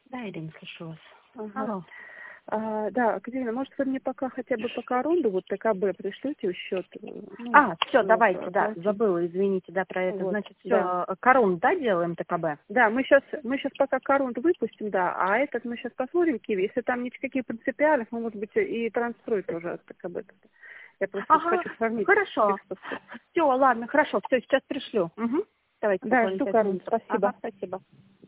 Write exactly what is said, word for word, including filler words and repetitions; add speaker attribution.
Speaker 1: Да, Ирина, слышу вас.
Speaker 2: Ага.
Speaker 1: Алло.
Speaker 2: А, да, Катерина, может, вы мне пока хотя бы по коронду, вот ТКБ пришлете счет? Ну,
Speaker 1: А, все,
Speaker 2: вот,
Speaker 1: давайте, да,
Speaker 2: оплатить.
Speaker 1: забыла, извините, да, про это.
Speaker 2: Вот,
Speaker 1: Значит,
Speaker 2: да.
Speaker 1: все, корон, да, делаем ТКБ?
Speaker 2: Да, мы сейчас, мы сейчас пока корунд выпустим, да, а этот мы сейчас посмотрим, Киви, если там никаких принципиальных, мы, может быть, и трансферы тоже от ТКБ. Я просто
Speaker 1: Ага,
Speaker 2: хочу сравнить.
Speaker 1: хорошо.
Speaker 2: Чисто.
Speaker 1: Все, ладно, хорошо, все, сейчас пришлю. Угу. Давайте
Speaker 2: Да,
Speaker 1: буквально
Speaker 2: жду
Speaker 1: пять
Speaker 2: корунд,
Speaker 1: минут.
Speaker 2: спасибо.
Speaker 1: Ага, спасибо.